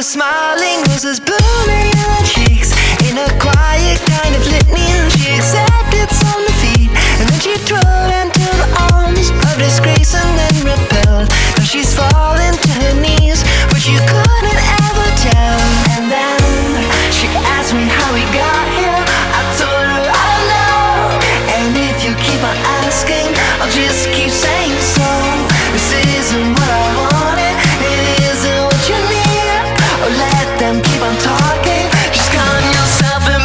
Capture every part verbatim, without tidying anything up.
smiling, roses blooming in her cheeks. In a quiet kind of litany, she accepted some defeat, and then she drove into the arms of disgrace and then repelled. Now she's fallen to her knees, but you couldn't ever tell. And then she asked me how we got here. I told her I don't know, and if you keep on asking, I'll just keep saying so. This isn't what I wanted, it isn't what you need. Oh, let them keep on talking, just calm yourself and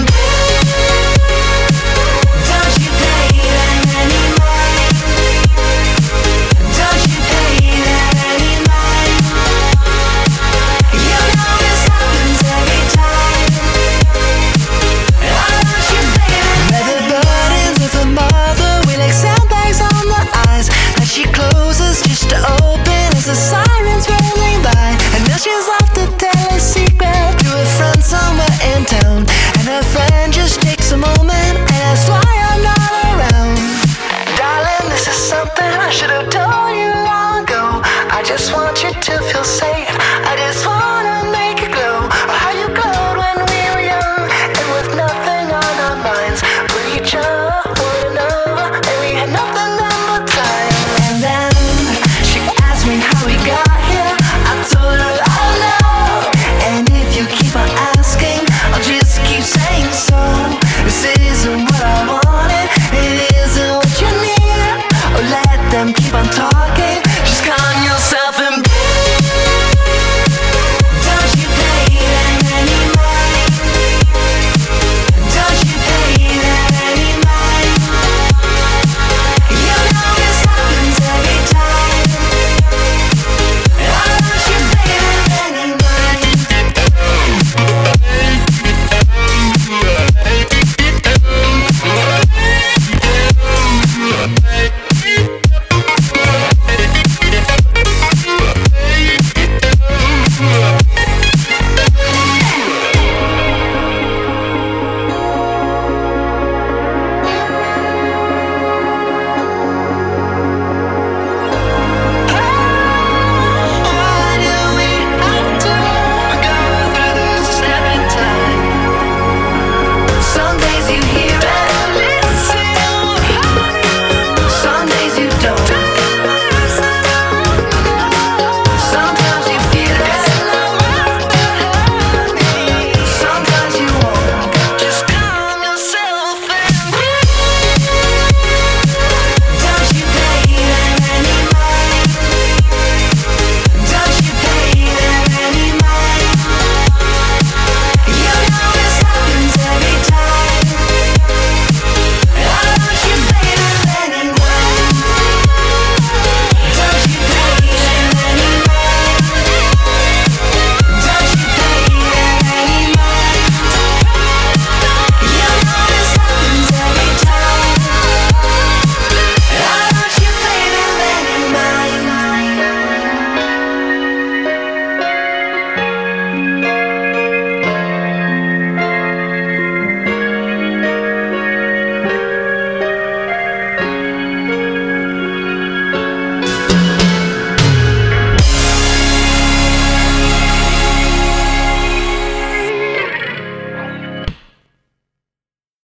don't you pay them any mind. Don't you pay them any mind. You know this happens every time. Oh, don't you pay them. Leather burdens with a mother, we like sandbags on the eyes that she closes just to open as the sirens rolling by. And now she's off to tell a secret to a friend somewhere in town, and her friend just takes a moment and asks why I'm not around. Darling, this is something I should have told you long ago. I just want you to feel safe, I just wanna make it glow. Oh, how you glowed when we were young, and with nothing on our minds but each other, one another, and we had nothing but time. And then she asked me how we got here. I told her I don't know, and if you keep on asking, I'll just keep saying so. This isn't what I wanted, it isn't what you need. Oh, let them keep on talking,